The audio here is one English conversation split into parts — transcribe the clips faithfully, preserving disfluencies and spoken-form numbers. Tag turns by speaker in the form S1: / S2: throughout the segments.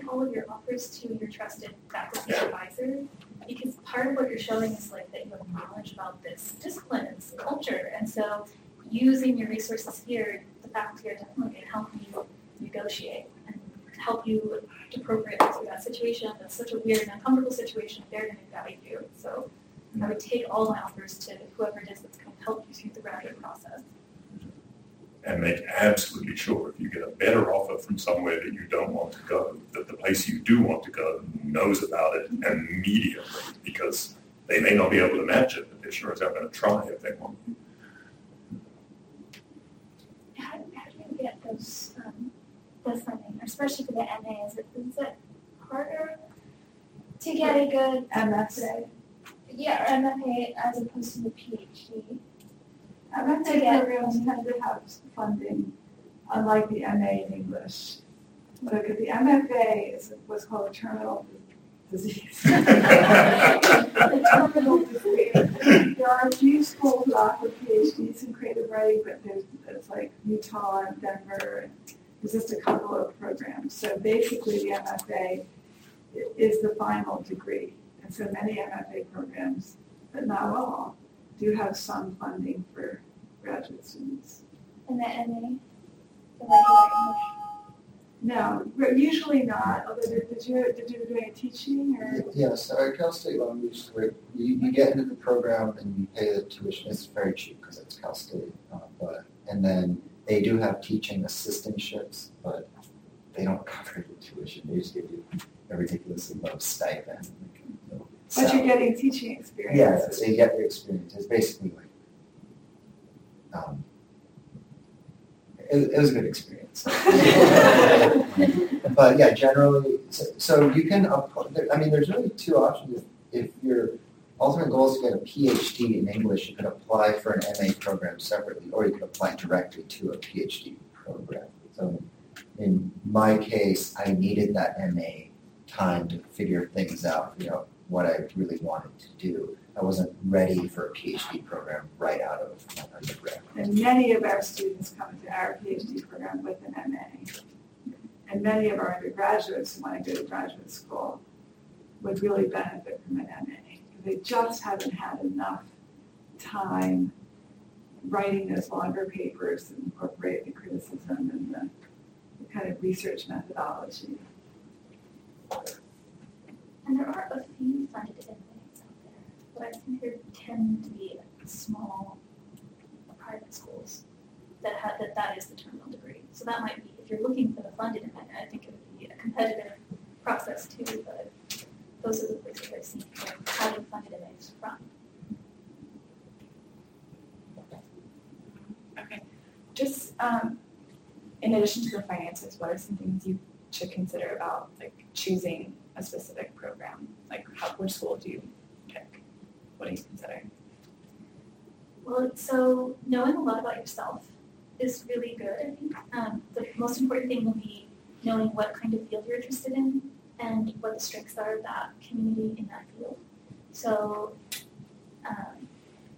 S1: all of your offers to your trusted faculty advisor, because part of what you're showing is like that you have knowledge about this discipline and this culture, and so using your resources here, the faculty are definitely going to help you negotiate and help you appropriately through that situation. That's such a weird and uncomfortable situation. They're going to guide you. So I would take all my offers to whoever it is that's going to help you through the graduate process.
S2: And make absolutely sure if you get a better offer from somewhere that you don't want to go, that the place you do want to go knows about it immediately, because they may not be able to match it, but they sure as hell going to try if they want.
S3: How, how do you get those um, the funding, especially for the M A? Is it, is it harder to get a good
S4: M F A?
S3: Yeah, or M F A as opposed to the PhD?
S4: M F A programs tend to have funding, unlike the M A in English. Look, the M F A is what's called a terminal disease. A terminal disease. There are a few schools that offer PhDs in creative writing, but there's it's like Utah and Denver, and there's just a couple of programs. So basically, the M F A is the final degree, and so many M F A programs, but not all, do have some funding for graduate students.
S3: And the M A, the regular English?
S4: No, usually not. Although did, did you did you do any teaching or?
S5: Yes, so at Cal State Long Beach, where you, you get into the program and you pay the tuition. It's very cheap because it's Cal State, uh, but and then they do have teaching assistantships, but they don't cover the tuition. They just give you a ridiculously low stipend.
S4: But so, you're getting teaching experience.
S5: Yeah, so you get the experience. It's basically like, um, it, it was a good experience. But yeah, generally, so, so you can, I mean, there's really two options. If, if your ultimate goal is to get a PhD in English, you can apply for an M A program separately, or you can apply directly to a PhD program. So in my case, I needed that M A time to figure things out, you know, what I really wanted to do. I wasn't ready for a PhD program right out of undergrad.
S4: And many of our students come into our PhD program with an M A. And many of our undergraduates who want to go to graduate school would really benefit from an M A. They just haven't had enough time writing those longer papers that incorporate the criticism and the, the kind of research methodology.
S1: And there are a few funded M As out there, but I think there tend to be small private schools that have that that is the terminal degree. So that might be, if you're looking for the funded M A, I think it would be a competitive process too, but those are the places I've seen like having funded M As from.
S6: Okay. Just um, in addition to the finances, what are some things you should consider about like choosing a specific program? Like how, which school do you pick? What do you consider?
S1: Well, so knowing a lot about yourself is really good, I think. Um, the most important thing will be knowing what kind of field you're interested in and what the strengths are of that community in that field. So um,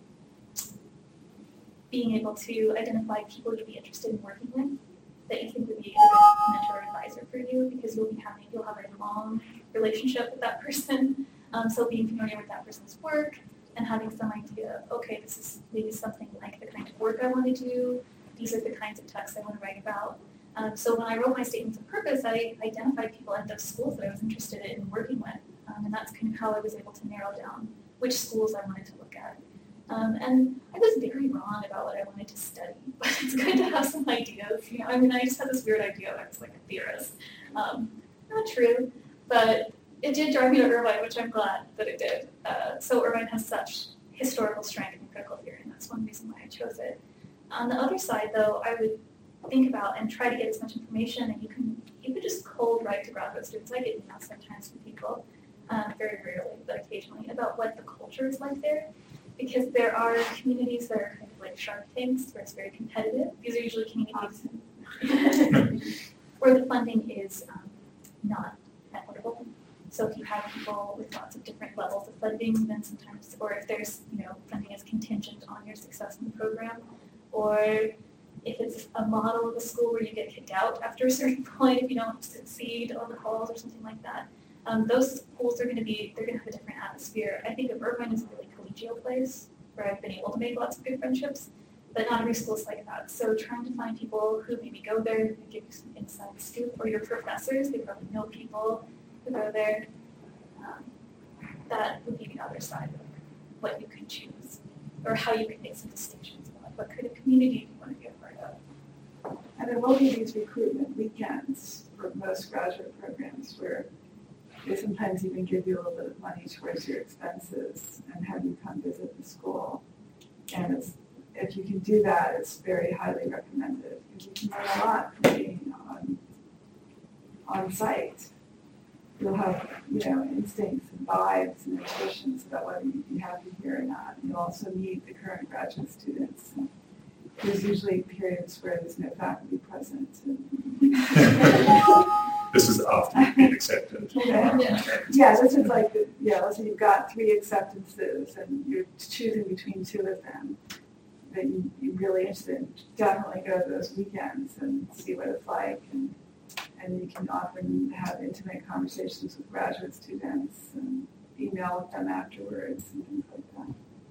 S1: being able to identify people you'd be interested in working with that you think would be a good mentor or advisor for you, because you'll be having you'll have a long relationship with that person. Um, so being familiar with that person's work and having some idea of, okay, this is maybe something like the kind of work I want to do. These are the kinds of texts I want to write about. Um, so when I wrote my statements of purpose, I identified people at those schools that I was interested in working with, um, and that's kind of how I was able to narrow down which schools I wanted to look at. Um, and I was very wrong about what I wanted to study, but it's good to have some ideas. You know, I mean, I just had this weird idea that I was like a theorist. Um, not true, but it did drive me to Irvine, which I'm glad that it did. Uh, so Irvine has such historical strength in critical theory, and that's one reason why I chose it. On the other side, though, I would think about and try to get as much information, and you can you could just cold write to graduate students. I get emails sometimes from people, um, very rarely, but occasionally, about what the culture is like there. Because there are communities that are kind of like Shark Tanks, where it's very competitive. These are usually communities where the funding is um, not equitable. So if you have people with lots of different levels of funding, then sometimes, or if there's, you know, funding is contingent on your success in the program, or if it's a model of a school where you get kicked out after a certain point if you don't succeed on the calls or something like that. Um, those schools are going to be, they're going to have a different atmosphere. I think of Irvine as a really collegial place where I've been able to make lots of good friendships, but not every school is like that. So trying to find people who maybe go there, who give you some inside scoop, or your professors, they probably know people who go there. Um, that would be the other side of what you can choose, or how you can make some distinctions about what kind of community you want to be a part of.
S4: And there will be these recruitment weekends for most graduate programs where they sometimes even give you a little bit of money towards your expenses and have you come visit the school. And it's, if you can do that, it's very highly recommended because you can learn a lot from being on, on site. You'll have, you know, instincts and vibes and intuitions about whether you'd be happy here or not. And you'll also meet the current graduate students. And there's usually periods where there's no faculty present.
S2: This is after you've been accepted.
S4: Yeah. Yeah, this is like, the, yeah, let's say you've got three acceptances and you're choosing between two of them that you, you're really interested in. Definitely go to those weekends and see what it's like. And, and you can often have intimate conversations with graduate students and email with them afterwards and things like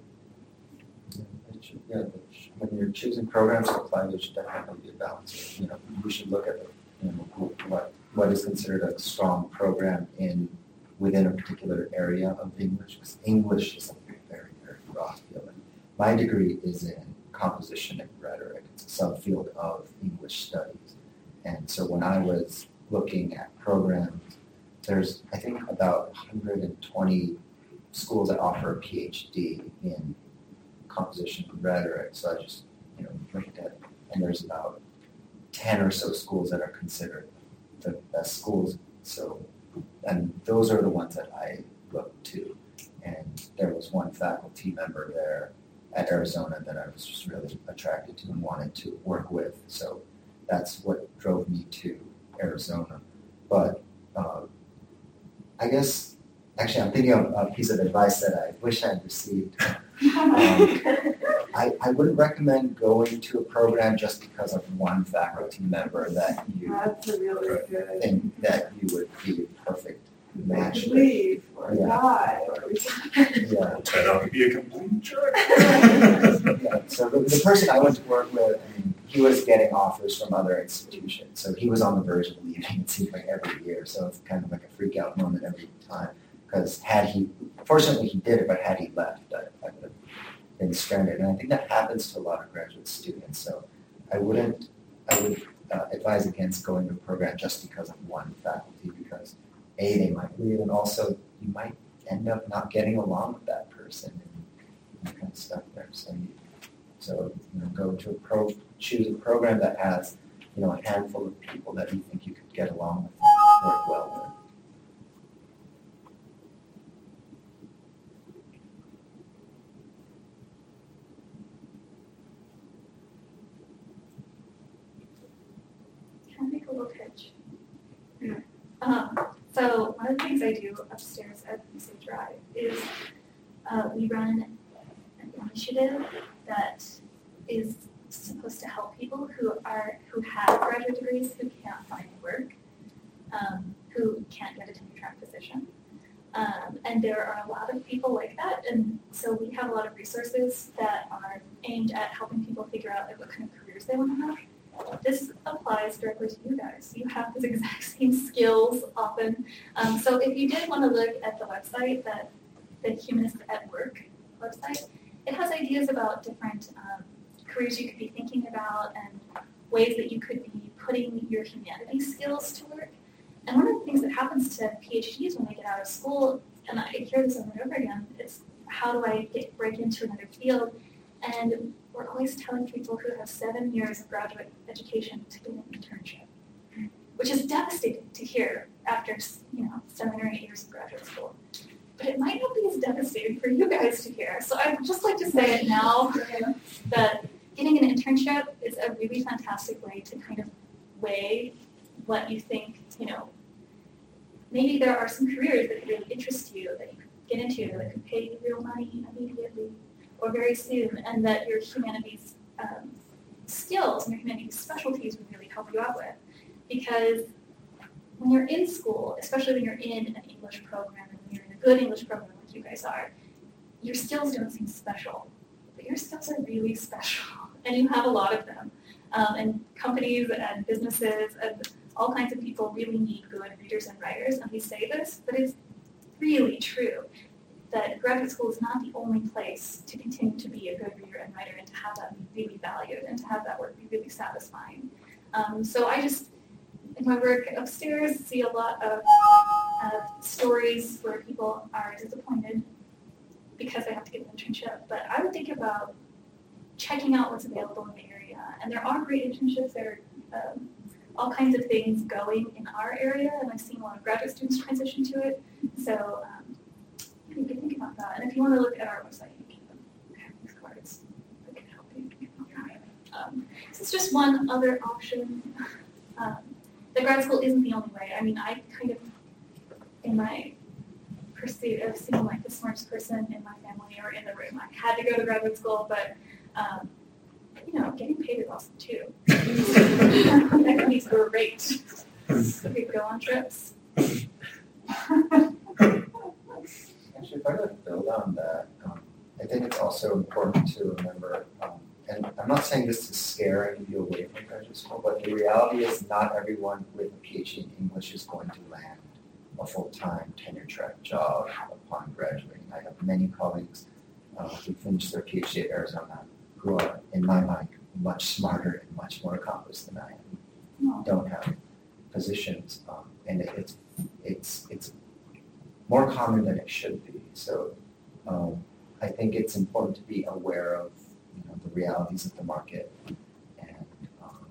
S4: that.
S5: Yeah, when you're choosing programs to apply, there should definitely be a balance. You know, we should look at you know, what what is considered a strong program in within a particular area of English, because English is a very, very broad field. My degree is in composition and rhetoric. It's a subfield of English studies. And so when I was looking at programs, there's, I think, about one hundred twenty schools that offer a PhD in composition and rhetoric. So I just, you know, looked at it, and there's about ten or so schools that are considered the best schools. So, and those are the ones that I looked to. And there was one faculty member there at Arizona that I was just really attracted to and wanted to work with. So that's what drove me to Arizona. But uh, I guess, actually, I'm thinking of a piece of advice that I wish I'd received. Um, I, I wouldn't recommend going to a program just because of one faculty member that you
S4: That's a really good.
S5: think that you would be a perfect match with.
S4: Leave or
S5: Yeah.
S4: die or
S5: Yeah.
S2: Turn out to be a complete jerk.
S5: Yeah, so the, the person I went to work with, I mean, he was getting offers from other institutions. So he was on the verge of leaving, it seemed like every year. So it's kind of like a freak out moment every time. Because had he, fortunately he did it, but had he left, I, I would have been stranded. And I think that happens to a lot of graduate students. So I wouldn't, I would uh, advise against going to a program just because of one faculty, because A, they might leave, and also you might end up not getting along with that person and that kind of stuff there. So, you, so you know, go to a pro, choose a program that has, you know, a handful of people that you think you could get along with and work well with.
S1: Can I make a little pitch? Yeah. Um, so one of the things I do upstairs at U C Drive is uh, we run an initiative that is supposed to help people who are who have graduate degrees who can't find work, um, who can't get a tenure track position. Um, and there are a lot of people like that, and so we have a lot of resources that are aimed at helping people figure out like, what kind of careers they want to have. This applies directly to you guys. You have those exact same skills often. Um, so if you did want to look at the website, that the Humanist at Work website, it has ideas about different um, careers you could be thinking about and ways that you could be putting your humanities skills to work. And one of the things that happens to PhDs when they get out of school, and I hear this over and over again, is how do I get break into another field? And we're always telling people who have seven years of graduate education to get an internship, which is devastating to hear after, you know, seven or eight years of graduate school. But it might not be as devastating for you guys to hear. So I'd just like to say it now that getting an internship is a really fantastic way to kind of weigh what you think, you know, maybe there are some careers that really interest you that you could get into that could pay you real money immediately or very soon, and that your humanities um, skills and your humanities specialties would really help you out with. Because when you're in school, especially when you're in an English program, and when you're in a good English program like you guys are, your skills don't seem special, but your skills are really special, and you have a lot of them. Um, and companies and businesses and all kinds of people really need good readers and writers, and we say this, but it's really true that graduate school is not the only place to continue to be a good reader and writer and to have that be really valued and to have that work be really satisfying. Um, so I just, in my work upstairs, see a lot of uh, stories where people are disappointed because they have to get an internship, but I would think about checking out what's available in the area. And there are great internships, there are um, all kinds of things going in our area, and I've seen a lot of graduate students transition to it. So um, you can think about that. And if you want to look at our website, you can have these cards that can help you think about that. Um, so it's just one other option. Um, the grad school isn't the only way. I mean, I kind of, in my pursuit of seeming like the smartest person in my family or in the room, I had to go to graduate school, but um, you know, getting paid is awesome too. That can be great. So we could go on trips.
S5: Actually, if I could build on that, um, I think it's also important to remember, um, and I'm not saying this to scare any of you away from graduate school, but the reality is not everyone with a PhD in English is going to land a full-time tenure-track job upon graduating. I have many colleagues uh, who finished their PhD at Arizona who are, in my mind, much smarter and much more accomplished than I am, don't have positions, um, and it, it's it's it's more common than it should be. So um, I think it's important to be aware of, you know, the realities of the market, and um,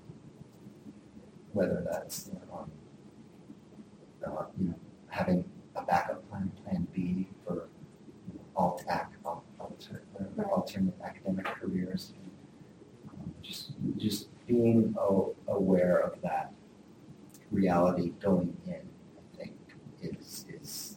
S5: whether that's, you know, um, uh, you know, having a backup plan, plan B for you know, alt ac alt, alter, uh, alternate academic careers. Um, just just being oh, aware of that reality going in, I think, is is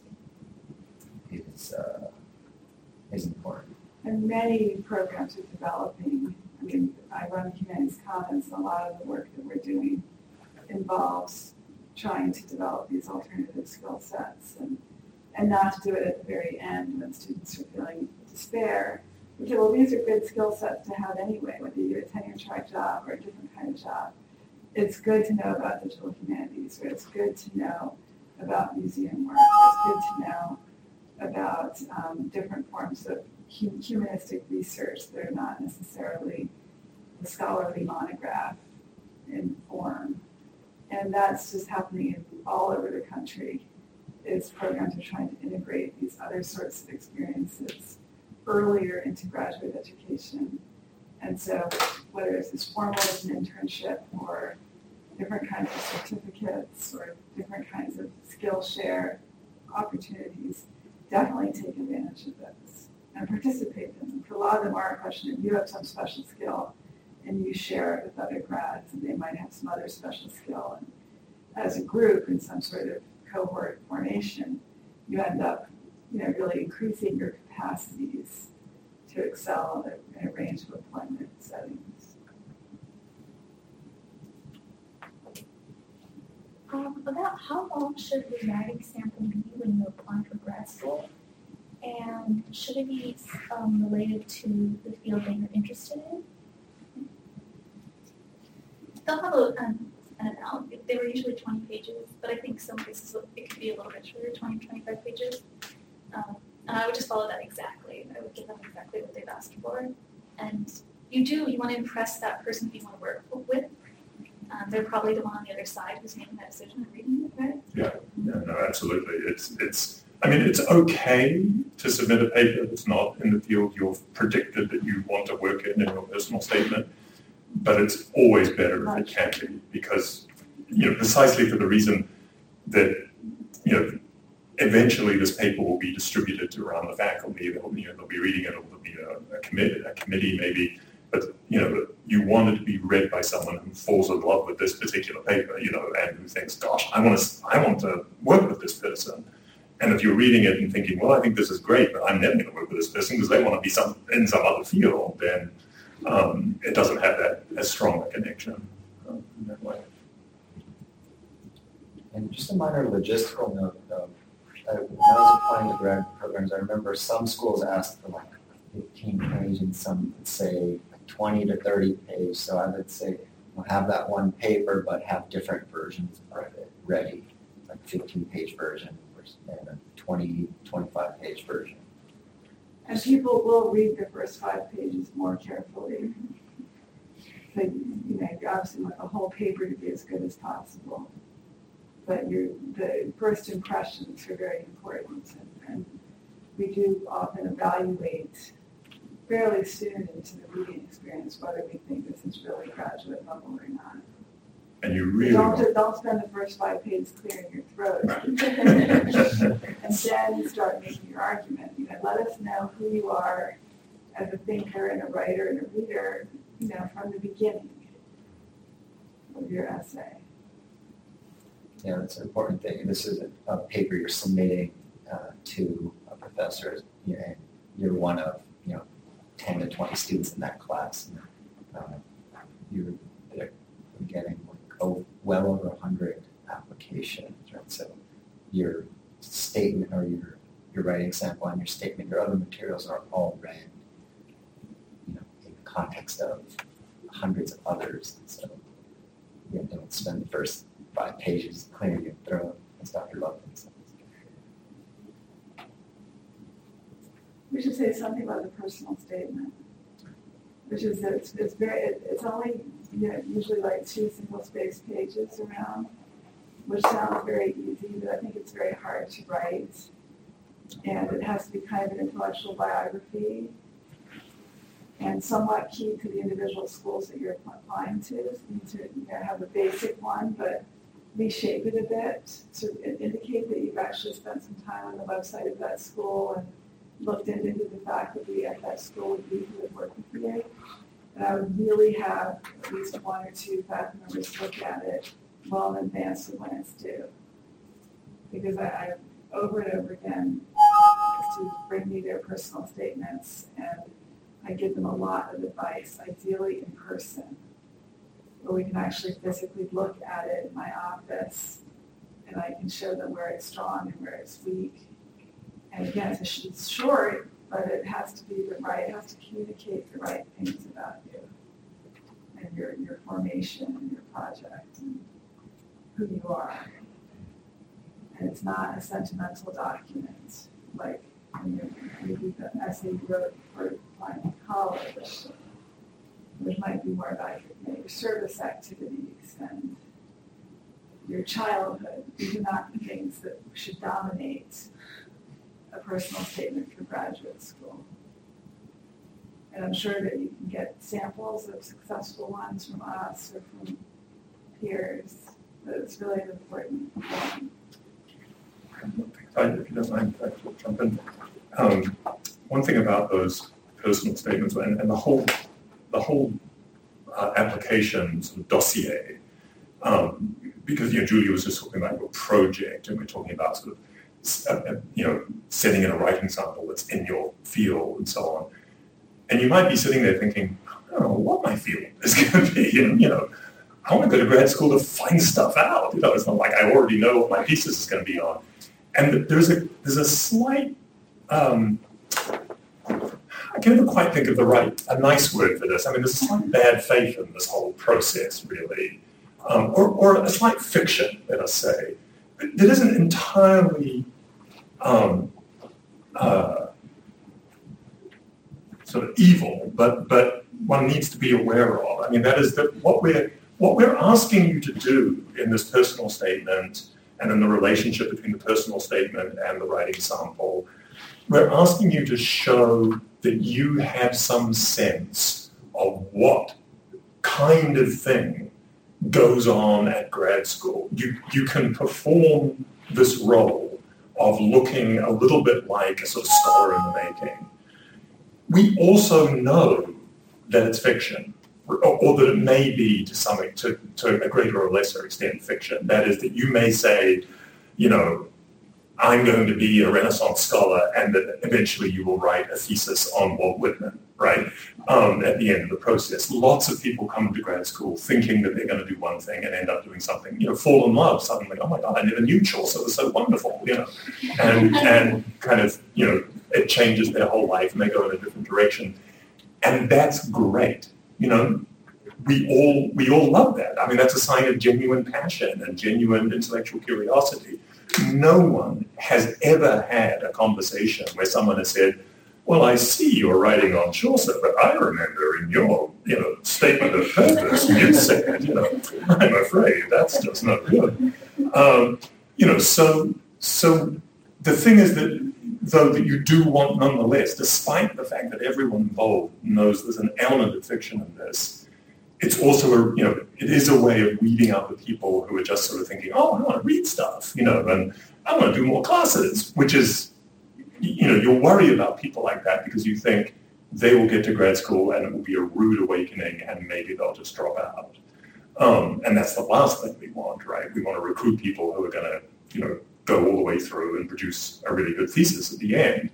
S5: is uh, is important.
S4: And many programs are developing. I mean, I run Humanities Commons, and a lot of the work that we're doing involves trying to develop these alternative skill sets, and and not to do it at the very end when students are feeling despair. Okay, well, these are good skill sets to have anyway, whether you get a tenure track job or a different kind of job. It's good to know about digital humanities, or it's good to know about museum work, it's good to know about um, different forms of hum- humanistic research that are not necessarily the scholarly monograph in form. And that's just happening all over the country. Is programs are trying to integrate these other sorts of experiences earlier into graduate education. And so whether it's as formal as an internship or different kinds of certificates or different kinds of skill share opportunities, definitely take advantage of those and participate in them. For a lot of them are a question of you have some special skill and you share it with other grads, and they might have some other special skill. And as a group in some sort of cohort formation, you end up, you know, really increasing your capacities to excel in a range of employment settings.
S3: Um, about how long should the writing sample be when you apply for grad school? And should it be um, related to the field that you're interested in?
S1: They'll have a, um, an amount. They were usually twenty pages, but I think some places it could be a little bit shorter, twenty, twenty-five pages. Um, and I would just follow that exactly. I would give them exactly what they've asked for. And you do, you want to impress that person who you want to work with. Um, they're probably the one on the other side who's making that decision and reading it, right?
S2: Yeah, yeah, no, absolutely. It's, it's, I mean, it's okay to submit a paper that's not in the field you've predicted that you want to work in in your personal statement, but it's always better if it can be, because, you know, precisely for the reason that, you know, eventually this paper will be distributed around the faculty. They'll, you know, they'll be reading it, or there'll be a, a committee, a committee maybe. But, you know, you want it to be read by someone who falls in love with this particular paper, you know, and who thinks, gosh, I want to, I want to work with this person. And if you're reading it and thinking, well, I think this is great, but I'm never going to work with this person because they want to be some in some other field, then, um, it doesn't have that as strong a connection um, in that way.
S5: And just a minor logistical note, though. Uh, when I was applying to grad programs, I remember some schools asked for like fifteen page and some would say like twenty to thirty page. So I would say, we'll have that one paper, but have different versions of it ready, like fifteen page version and a twenty, twenty-five page version.
S4: And people will read the first five pages more carefully. But, you know, you obviously want the whole paper to be as good as possible. But your, the first impressions are very important. And, and we do often evaluate fairly soon into the reading experience whether we think this is really graduate level or not.
S2: And you really
S4: don't,
S2: want...
S4: don't spend the first five pages clearing your throat. And then start making your argument. You know, let us know who you are as a thinker and a writer and a reader, you know, from the beginning of your essay.
S5: Yeah, that's an important thing. This is a, a paper you're submitting uh, to a professor. You know, you're one of, you know, ten to twenty students in that class. And, uh, you're they're getting like, oh, well over one hundred applications, right? So your statement or your, your writing sample and your statement, your other materials are all read, you know, in the context of hundreds of others. So you know, don't spend the first five pages clearing your throat, as Doctor Loveland says.
S4: We should say something about the personal statement, which is that it's, it's very, it, it's only, you know, usually like two single-spaced pages around, which sounds very easy, but I think it's very hard to write. And it has to be kind of an intellectual biography and somewhat key to the individual schools that you're applying to. So you need to, you know, have a basic one, but reshape it a bit to indicate that you've actually spent some time on the website of that school and looked into who the faculty at that school would be who would work with you. And I would really have at least one or two faculty members look at it well in advance of when it's due. Because I, I over and over again, to bring me their personal statements, and I give them a lot of advice, ideally in person, where we can actually physically look at it in my office, and I can show them where it's strong and where it's weak. And again, it's, it's short, but it has to be the right, it has to communicate the right things about you and your, your formation and your project and who you are. And it's not a sentimental document like when you read the essay you wrote for applying to college, which might be more about your, you know, your service activities and your childhood. These are not the things that should dominate a personal statement for graduate school. And I'm sure that you can get samples of successful ones from us or from peers, but it's really an important one.
S2: If you don't mind, I will jump in. Um, one thing about those personal statements and, and the whole, the whole uh, application sort of dossier, um, because you know Julia was just talking about your project, and we're talking about sort of uh, you know setting in a writing sample that's in your field and so on. And you might be sitting there thinking, I don't know what my field is going to be, and you know, I want to go to grad school to find stuff out. You know, it's not like I already know what my thesis is going to be on. And there's a there's a slight, um, I can never quite think of the right, a nice word for this. I mean, there's a slight bad faith in this whole process, really, um, or, or a slight fiction, let us say, that isn't entirely um, uh, sort of evil, but but one needs to be aware of. I mean, that is that what we're what we're asking you to do in this personal statement. And in the relationship between the personal statement and the writing sample, we're asking you to show that you have some sense of what kind of thing goes on at grad school. You, you can perform this role of looking a little bit like a sort of scholar in the making. We also know that it's fiction, or, or that it may be to some to, to a greater or lesser extent fiction. That is, that you may say, you know, I'm going to be a Renaissance scholar, and that eventually you will write a thesis on Walt Whitman, right, um, at the end of the process. Lots of people come to grad school thinking that they're going to do one thing and end up doing something, you know, fall in love suddenly. Oh my God, I never knew Chaucer was so wonderful, you know, and, and kind of, you know, it changes their whole life and they go in a different direction. And that's great, you know. We all, we all love that. I mean, that's a sign of genuine passion and genuine intellectual curiosity. No one has ever had a conversation where someone has said, well, I see you're writing on Chaucer, but I remember in your, you know, statement of purpose, you said, you know, I'm afraid that's just not good. Um, you know, so, so the thing is that, though, that you do want nonetheless, despite the fact that everyone involved knows there's an element of fiction in this, it's also, a, you know, it is a way of weeding out the people who are just sort of thinking, oh, I want to read stuff, you know, and I want to do more classes, which is, you know, you'll worry about people like that because you think they will get to grad school and it will be a rude awakening and maybe they'll just drop out. Um, and that's the last thing we want, right? We want to recruit people who are going to, you know, go all the way through and produce a really good thesis at the end.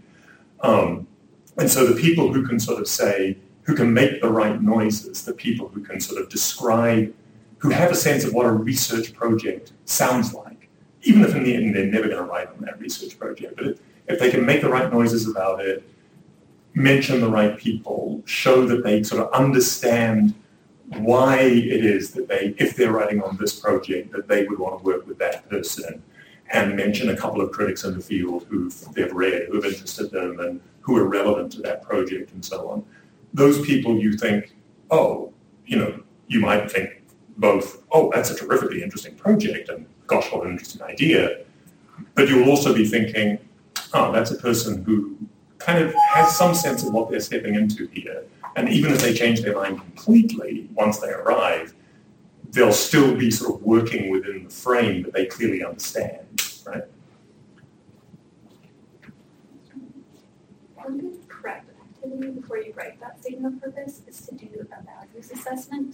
S2: Um, and so the people who can sort of say, who can make the right noises, the people who can sort of describe, who have a sense of what a research project sounds like, even if in the end they're never going to write on that research project. But if, if they can make the right noises about it, mention the right people, show that they sort of understand why it is that they, if they're writing on this project, that they would want to work with that person, and mention a couple of critics in the field who they've read, who have interested them, and who are relevant to that project, and so on. Those people you think, oh, you know, you might think both, oh, that's a terrifically interesting project, and gosh, what an interesting idea. But you'll also be thinking, oh, that's a person who kind of has some sense of what they're stepping into here. And even if they change their mind completely once they arrive, they'll still be sort of working within the frame that they clearly understand, right?
S1: One good corrective activity before you write that statement of purpose is to do a values assessment.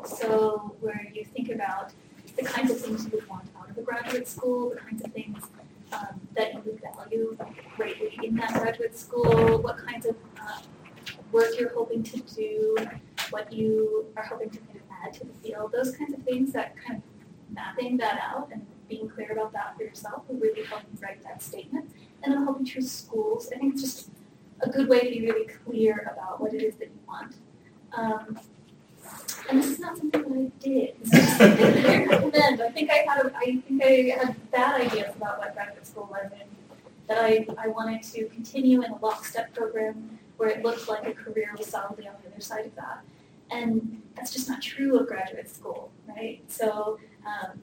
S1: So where you think about the kinds of things you would want out of a graduate school, the kinds of things um, that you would value greatly in that graduate school, what kinds of uh, work you're hoping to do, what you are hoping to kind of add to the field, those kinds of things, that kind of mapping that out and being clear about that for yourself will really help you write that statement. And then help you choose schools. I think it's just a good way to be really clear about what it is that you want. Um, and this is not something that I did. This is something that I recommend. I think I had a, I think I had bad ideas about what graduate school was in, that I, I wanted to continue in a lockstep program where it looked like a career was solidly on the other side of that. And that's just not true of graduate school, right? So um,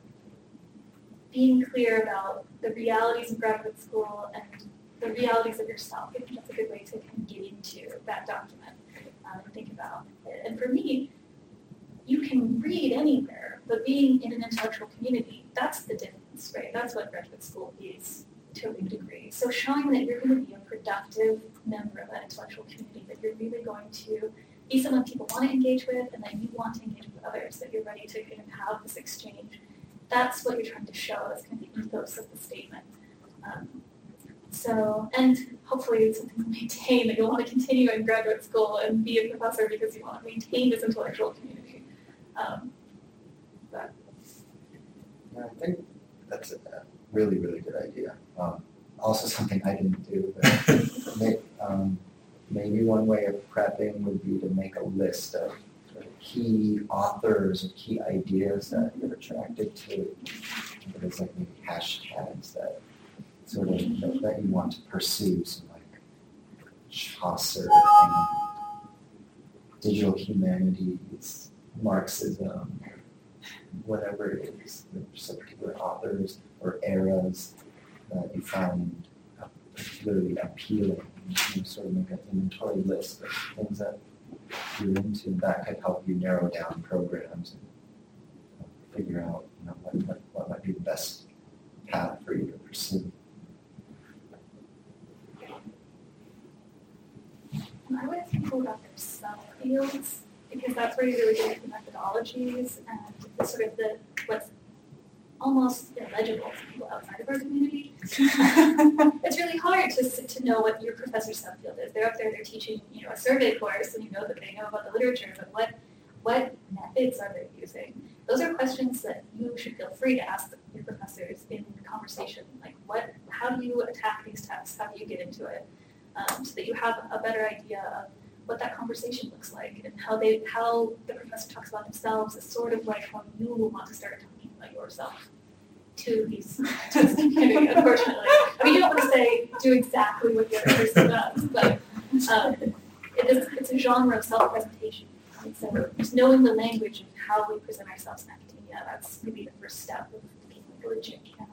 S1: being clear about the realities of graduate school and the realities of yourself, I think that's a good way to kind of get into that document um, and think about it. And for me, you can read anywhere, but being in an intellectual community, that's the difference, right? That's what graduate school is to a big degree. So showing that you're going to be a productive member of that intellectual community, that you're really going to be someone people want to engage with, and that you want to engage with others, that you're ready to kind of have this exchange. That's what you're trying to show as kind of the ethos of the statement. Um, so, and hopefully it's something to maintain, that you'll want to continue in graduate school and be a professor because you want to maintain this intellectual community. Um, but.
S5: Yeah, I think that's a really, really good idea. Um, also something I didn't do, but may, um, maybe one way of prepping would be to make a list of sort of key authors or key ideas that you're attracted to. There's like maybe hashtags that sort of that, that you want to pursue, so like Chaucer and digital humanities, Marxism, whatever it is, there's particular authors or eras that you find particularly appealing. You sort of make an inventory list of things that you're into, and that could help you narrow down programs and you know, figure out you know, what, what, what might be the best path for you to pursue.
S1: I would ask people about their subfields, because that's where you really get the methodologies and the sort of the what's almost illegible to people outside of our community. It's really hard to to know what your professor's subfield is. They're up there, they're teaching, you know, a survey course, and you know that they know about the literature, but what what methods are they using? Those are questions that you should feel free to ask your professors in conversation. Like, what, how do you attack these texts? How do you get into it? Um, so that you have a better idea of what that conversation looks like and how they, how the professor talks about themselves is sort of like how you want to start talking about yourself to these, to this community, unfortunately. I mean, you don't want to say, do exactly what the other person does, but um, it is, it's a genre of self-presentation. And so just knowing the language of how we present ourselves in academia, that's maybe the first step of being like a legit candidate.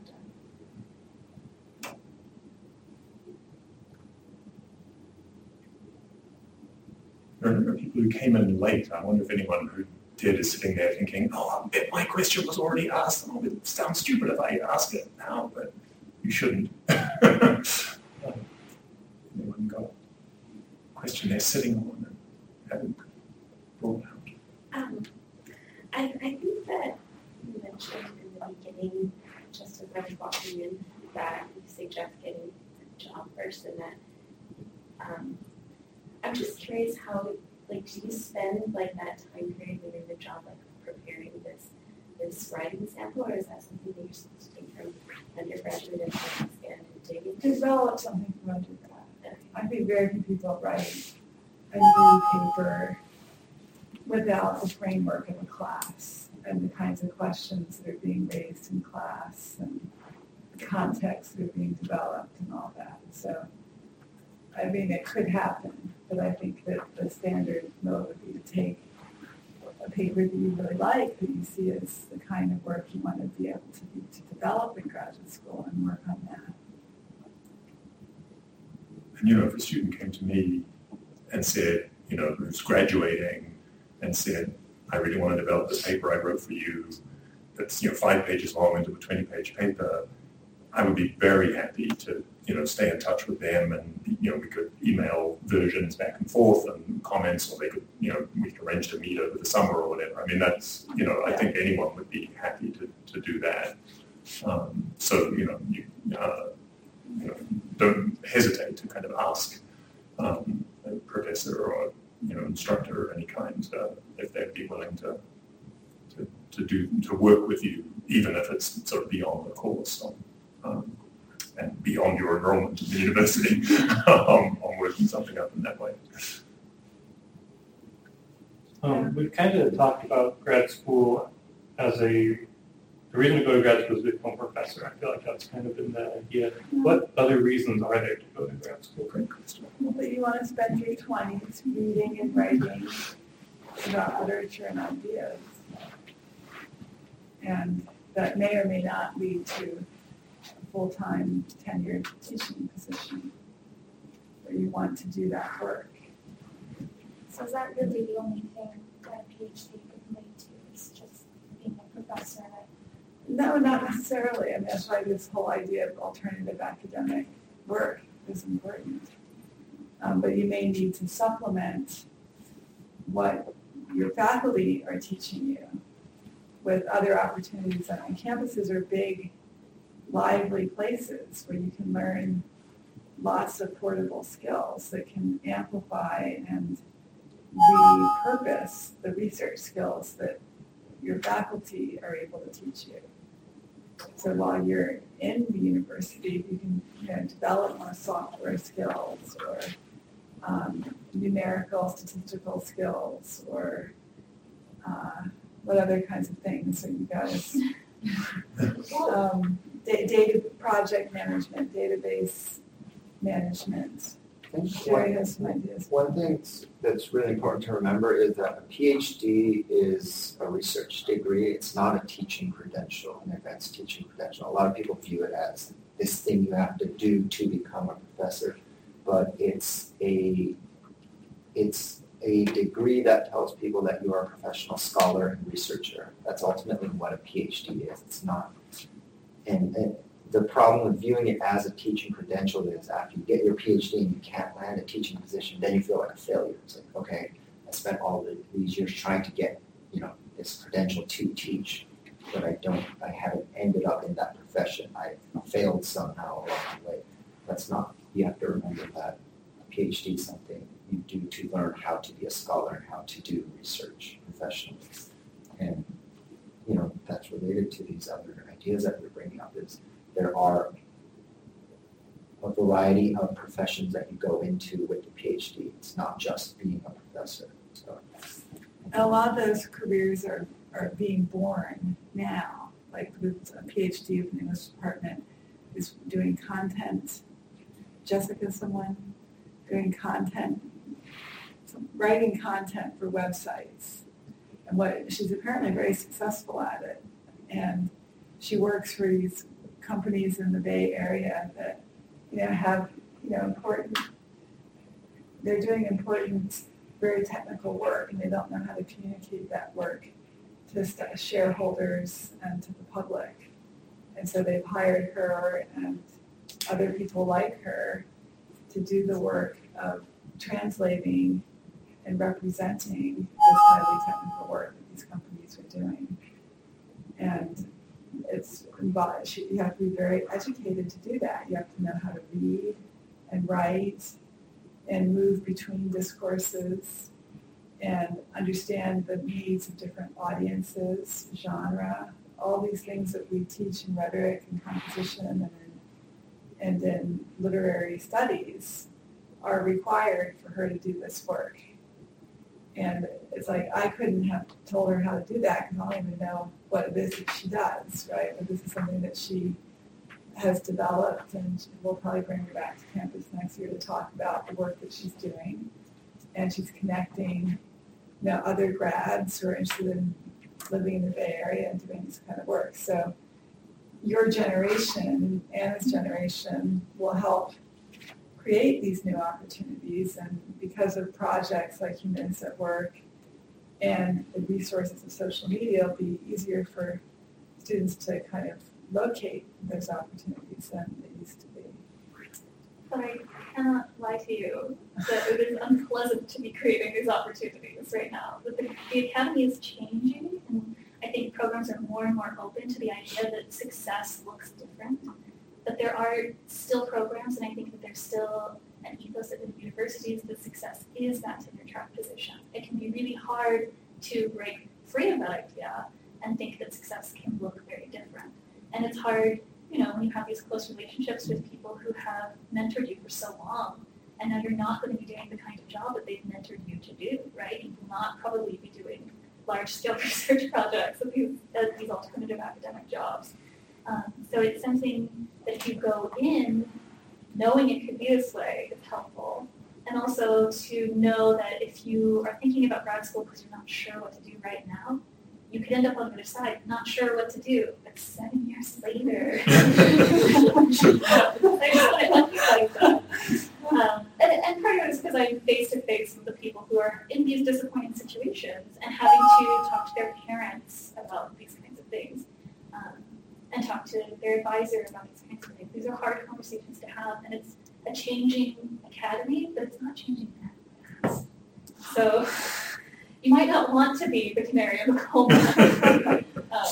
S2: There are a number of people who came in late. I wonder if anyone who did is sitting there thinking, oh, I bet my question was already asked. Oh, it sounds stupid if I ask it now, but you shouldn't. um, anyone got a question they're sitting on and haven't brought out?
S7: Um, I, I think that you mentioned in the beginning, just as I was walking in, that you suggest getting a job first, and that um, I'm just curious how, like, do you spend like that time period when you're in the job, like preparing this this writing sample, or is that something that you're supposed to take from undergraduate and scan and dig?
S4: Develop something from undergrad. I think very few people write a new paper without the framework of a class and the kinds of questions that are being raised in class and the context that are being developed and all that. So, I mean, it could happen, but I think that the standard mode would be to take a paper that you really like, that you see as the kind of work you want to be able to, be, to develop in graduate school and work on that.
S2: And, you know, if a student came to me and said, you know, who's graduating, and said, I really want to develop this paper I wrote for you that's, you know, five pages long into a twenty-page paper, I would be very happy to, you know, stay in touch with them, and, you know, we could email versions back and forth and comments, or they could, you know, we could arrange to meet over the summer or whatever. I mean, that's, you know, I think anyone would be happy to, to do that. Um, so, you know, you, uh, you know, don't hesitate to kind of ask um, a professor or, you know, instructor of any kind, uh, if they'd be willing to, to to do to work with you, even if it's sort of beyond the course, on, um, and beyond your enrollment in the university, um, on working something up in that way.
S8: Um, we've kind of talked about grad school as a the reason to go to grad school is to become a professor. I feel like that's kind of been the idea. What other reasons are there to go to grad school?
S2: Great question.
S4: Well, that you want to spend your twenties reading and writing about literature and ideas. And that may or may not lead to a full-time tenured teaching position where you want to do that work.
S3: So is that really the only thing that a PhD could lead to, is just being a professor?
S4: No, not necessarily. I mean, that's why this whole idea of alternative academic work is important. Um, but you may need to supplement what your faculty are teaching you with other opportunities. I mean, campuses are big, lively places where you can learn lots of portable skills that can amplify and repurpose the research skills that your faculty are able to teach you. So while you're in the university, you can, you know, develop more software skills or um, numerical, statistical skills, or uh, what other kinds of things that you guys, um, da- data project management, database management. Sherry has some ideas.
S5: One thing that's really important to remember is that a PhD is a research degree. It's not a teaching credential, an advanced teaching credential. A lot of people view it as this thing you have to do to become a professor, but it's a it's a degree that tells people that you are a professional scholar and researcher. That's ultimately what a PhD is. It's not, and, and the problem with viewing it as a teaching credential is after you get your PhD and you can't land a teaching position, then you feel like a failure. It's like, okay, I spent all the, these years trying to get, you know, this credential to teach. but I don't, I haven't ended up in that profession. I failed somehow along the way. That's not, you have to remember that a PhD is something you do to learn how to be a scholar and how to do research professionally. And, you know, that's related to these other ideas that we're bringing up is there are a variety of professions that you go into with the PhD. It's not just being a professor. So,
S4: And a lot of those careers are, are being born now, like with a PhD of the English department is doing content. Jessica, someone doing content, writing content for websites. And what she's apparently very successful at it. And she works for these companies in the Bay Area that, you know, have, you know, important, they're doing important, very technical work, and they don't know how to communicate that work to st- shareholders and to the public. And so they've hired her and other people like her to do the work of translating and representing this highly technical work that these companies are doing. And it's involved, you have to be very educated to do that. You have to know how to read and write and move between discourses and understand the needs of different audiences, genre, all these things that we teach in rhetoric and composition and in, and in literary studies are required for her to do this work. And it's like, I couldn't have told her how to do that because I don't even know what it is that she does, right? But this is something that she has developed, and we'll probably bring her back to campus next year to talk about the work that she's doing. And she's connecting, you know, other grads who are interested in living in the Bay Area and doing this kind of work. So your generation, Anna's generation, will help create these new opportunities, and because of projects like Humanists at Work and the resources of social media, it'll be easier for students to kind of locate those opportunities than they used to be.
S1: But I cannot lie to you that it is unpleasant to be creating these opportunities right now. But the, the academy is changing, and I think programs are more and more open to the idea that success looks different. But there are still programs, and I think that there's still an ethos at the universities that success is that tenure track position. It can be really hard to break free of that idea and think that success can look very different. And it's hard, you know, when you have these close relationships with people who have mentored you for so long, and now you're not going to be doing the kind of job that they've mentored you to do, right? You will not probably be doing large-scale research projects of these, uh, these alternative academic jobs. Um, so it's something that if you go in knowing it could be this way is helpful. And also to know that if you are thinking about grad school because you're not sure what to do right now, you could end up on the other side, not sure what to do, but seven years later. I just want to emphasize that. Um, and, and part of it is because I'm face-to-face with the people who are in these disappointing situations and having to talk to their parents about these kinds of things. Um, and talk to their advisor about these kinds of things. These are hard conversations to have, and it's a changing academy, but it's not changing that. So you might not want to be the canary in the coal mine. um,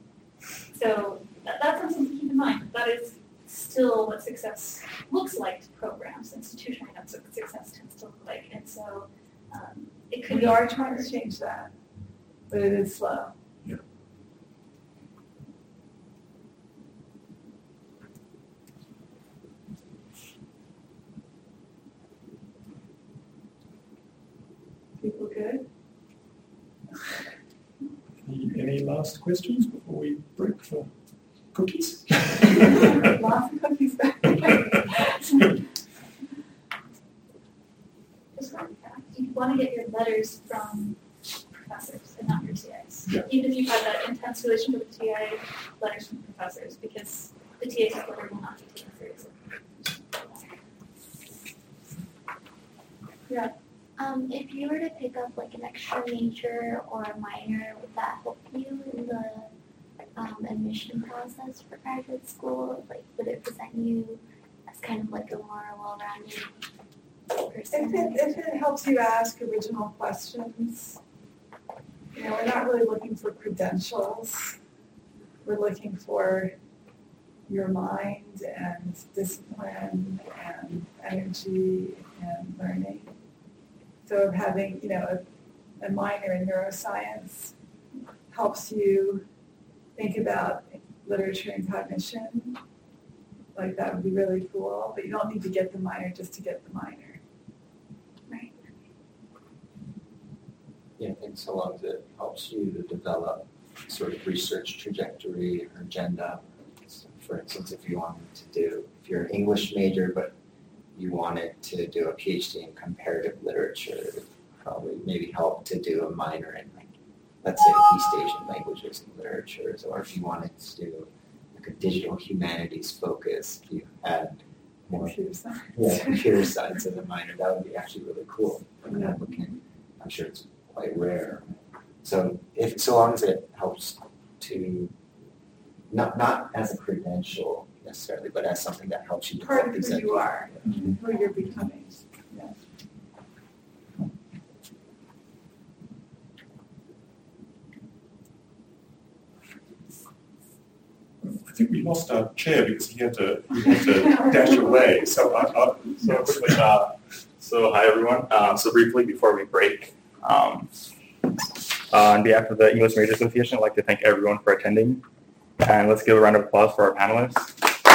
S1: so that, that's something to keep in mind. That is still what success looks like to programs, institutionally. That's what success tends to look like, and so um, it could
S4: we
S1: be
S4: are
S1: hard.
S4: trying to change that, but it is slow. People good?
S2: Any, any last questions before we break for cookies?
S4: Lots of cookies back there.
S1: Just one fact, you want to get your letters from professors and not your T As.
S2: Yeah.
S1: Even if you've had that intense relationship with the T A, letters from professors, because the T A's letter will not be taken seriously.
S4: Yeah.
S3: Um, if you were to pick up like an extra major or a minor, would that help you in the um, admission process for graduate school? Like, would it present you as kind of like a more well-rounded person?
S4: If it, if it helps you ask original questions, you know, we're not really looking for credentials. we're looking for your mind and discipline and energy and learning. So having, you know, a, a minor in neuroscience helps you think about literature and cognition. Like that would be really cool, but you don't need to get the minor just to get the minor.
S1: Right.
S9: Yeah, I think so long as it helps you to develop sort of research trajectory or agenda. So for instance, if you wanted to do, if you're an English major, but you wanted to do a PhD in comparative literature, it would probably maybe help to do a minor in, like, let's say East Asian languages and literatures, or if you wanted to do like a digital humanities focus, if you had more
S4: Computer science.
S9: yeah, computer science as a minor, that would be actually really cool for an applicant. I'm sure it's quite rare. So if so long as it helps to not not as a credential necessarily, but as something that helps you
S4: Part
S9: develop
S4: of
S9: these
S4: who you
S9: ideas.
S4: are, who you're becoming. Yeah.
S2: I think we lost our chair because he had to, he had to dash away. So I, I,
S10: So quickly, uh, so hi everyone. Uh, so briefly before we break, um, uh, on behalf of the English Major Association, I'd like to thank everyone for attending, and let's give a round of applause for our panelists.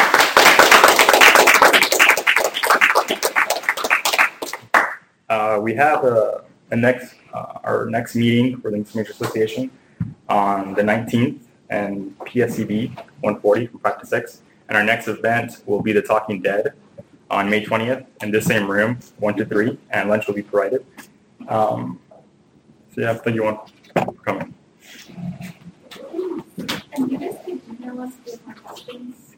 S10: Uh, we have a, a next uh, our next meeting for the English Major Association on the nineteenth and P S C B one forty from five to six. And our next event will be The Talking Dead on May twentieth in this same room, one to three, and lunch will be provided. Um, so yeah, thank you all for coming.
S1: And you guys can email us with more questions.